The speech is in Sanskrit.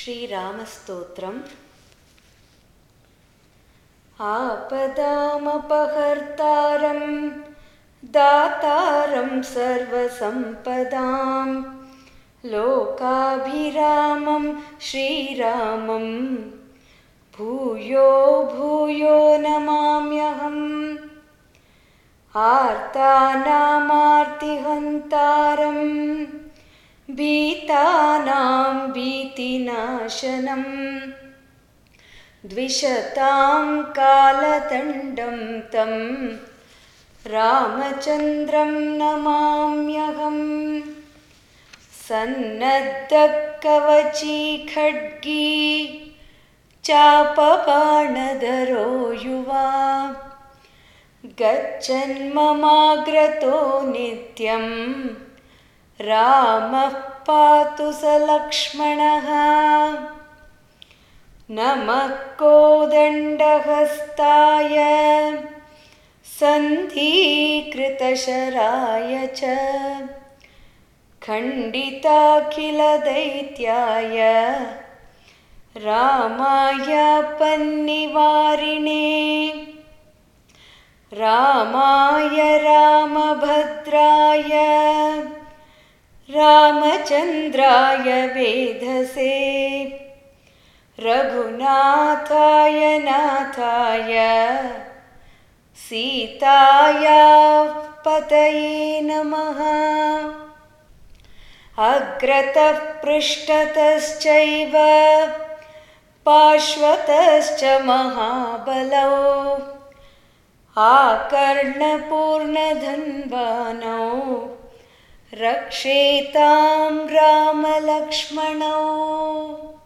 श्रीरामस्तोत्रम्। आपदामपहर्तारं दातारं सर्वसम्पदां लोकाभिरामं श्रीरामं भूयो भूयो नमाम्यहम्। आर्तानामार्तिहन्तारं भीतानां भीतिनाशनं द्विषतां कालदण्डं तं रामचन्द्रं नमाम्यहम्। सन्नद्धकवची खड्गी चापबाणधरो युवा गच्छन्ममाग्रतो नित्यं रामः पातु स लक्ष्मणः। नमः कोदण्डहस्ताय सन्धिकृतशराय च खण्डिताखिलदैत्याय रामाय पन्निवारिणे। रामाय रामभद्राय रामचन्द्राय वेधसे रघुनाथाय नाथाय सीतायाः पतये नमः। अग्रतः पृष्ठतश्चैव पार्श्वतश्च महाबलौ आकर्णपूर्णधन्वानौ रक्षेतां रामलक्ष्मणौ।